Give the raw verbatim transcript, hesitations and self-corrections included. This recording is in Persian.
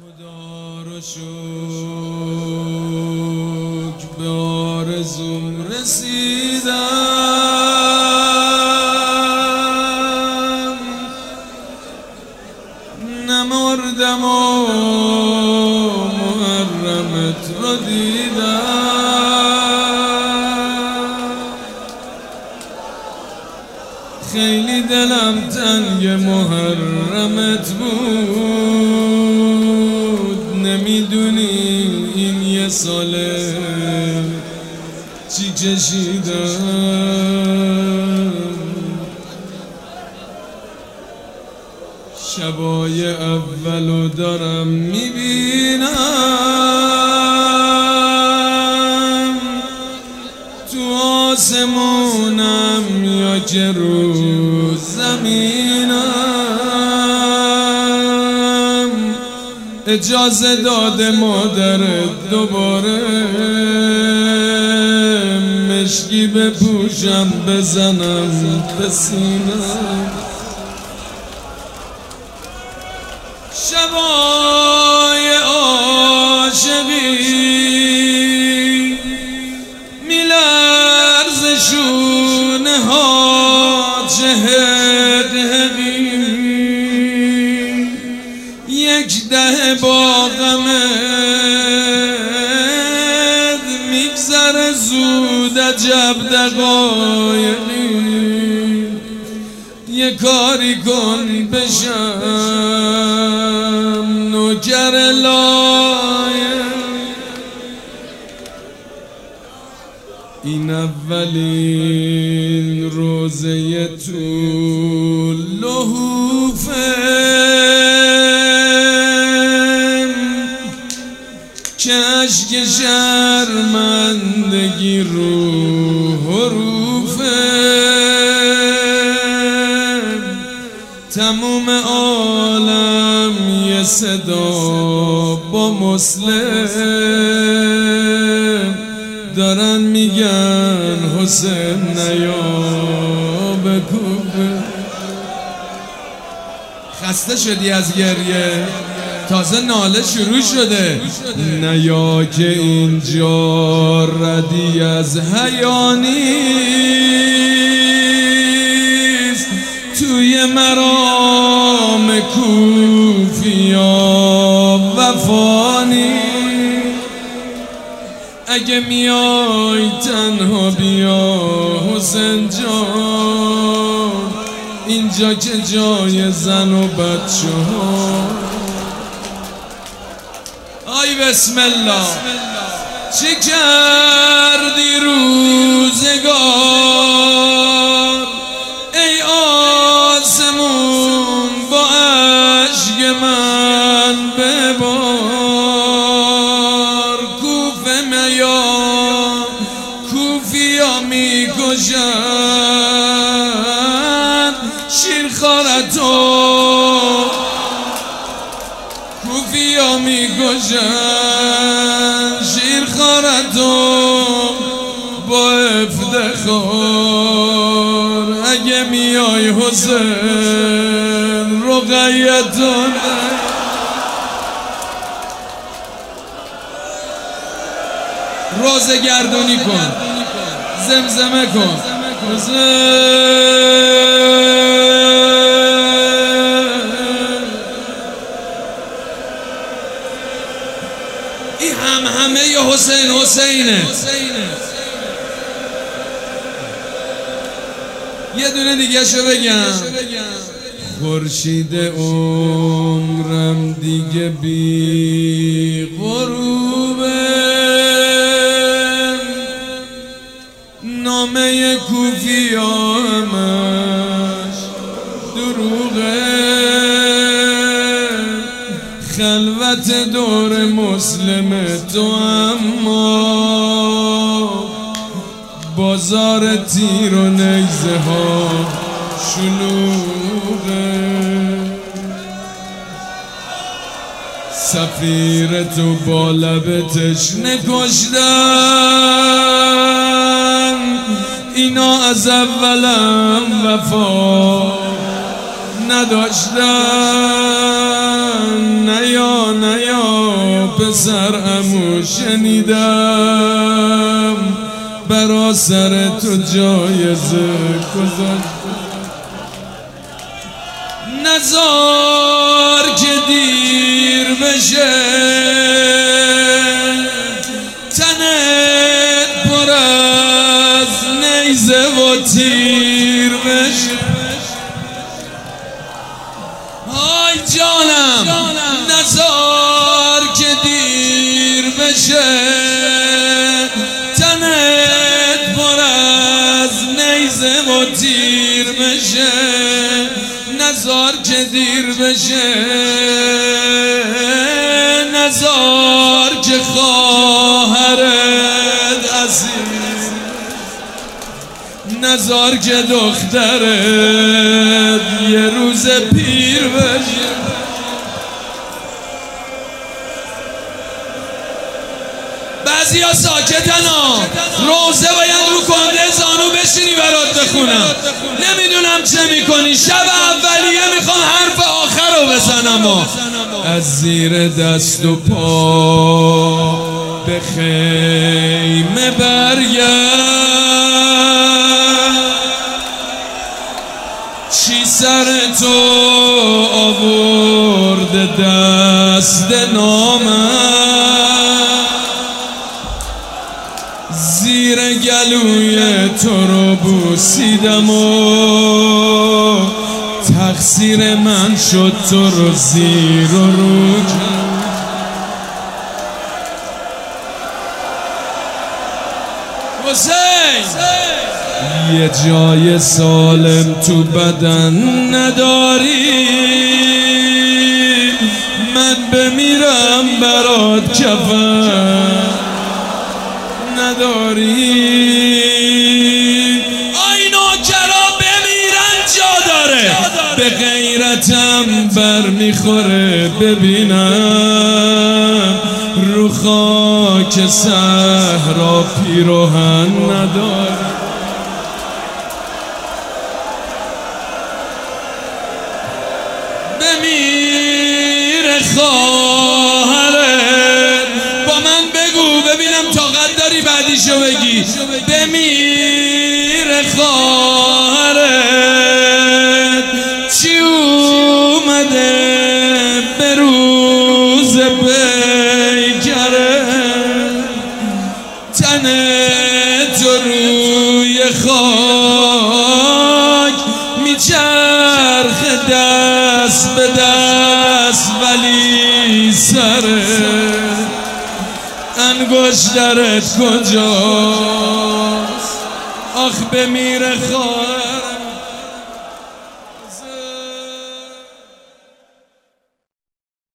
خدا رو شکر به آرزوم رسیدم، نمردم و محرمت رو دیدم. خیلی دلم تنگ محرمت بود، نمیدونی این یه ساله چی کشیدم. شبای اولو دارم میبینم، تو آسمونم یا که رو زمینم. اجازه داده مادرت دوباره مشکی بپوشم بزنم به سینم. شبای عاشقی میلرز شونه ها چهدهقی، یک ده با غمت میگذره زود عجب دقایقی. یه کاری کن بشم نوکر لایق. این اولین روزه تو لحوفه که اشک شرمندگی رو حروفه. تموم عالم یه صدا با مسلم دارن میگن حسین نیا به کوفه. خسته شدی از گریه؟ تازه ناله شروع شده. نیا که اینجا ردی از حیا نیست، توی مرام کوفیا وفا نیست. اگه میای تنها بیا حسین جان، اینجا که جای زن و بچه ها. آی بسم الله چی کردی روزگار، ای آسمون با عشق من ببار. کوفه میا کوفیا میکشن شیرخوارتو، کوفیا میکشن شیرخوارتو با افتخار. اگه میای حسین رقیتون روزه گردونی کن، زمزمه کن حسین. این هم همه ی حسین حسینه. یه دونه دیگه شو بگم. خورشید عمرم دیگه بی غروبه، نامه کوفیا همش دروغه. خلوت دور مسلم تو اما بازار تیر و نیزه ها شلوغه. سفیر تو با لب تشنه کشتن، اینا از اولم وفا نداشتن. نیا نیا پسر عمو شنیدم برا سر تو جایزه گذاشت نزار که دیر بشه تنت پر از نیزه و تیر بشه آی جانم نزار که دیر بشه تنت پر از نیزه و تیر بشه نزار که دیر بشه نزار که خواهرت اسیر نزار که دخترت یه روز پیر بشه بعضی ها ساکتن ها روزه باید رو کنده زانو بشینی برات بخونم نمیدونم چه میکنی شب اولیه میخوام حرف آخر رو بزنم و از زیر دست و پا به خیمه برگرد چی سر تو آورده دست نامم زیر گلوی تو رو بوسیدم و تقصیر من شد تو رو زیر و رو کرد حسین یه جای سالم تو بدن نداری من بمیرم برات کفن نداری آی نوکرا بمیرن جا داره به غیرتم بر میخوره ببینم رو خاک صحرا پیراهن نداری بمیره خواهرت با من بگو ببینم طاقت داری بعدیشو بگی بمیره خواهرت چی اومده به روز پیکره تن تو روی خاک میچرخ دست به دست ولی سره انگشترت کجاست آخ بمیره خواهر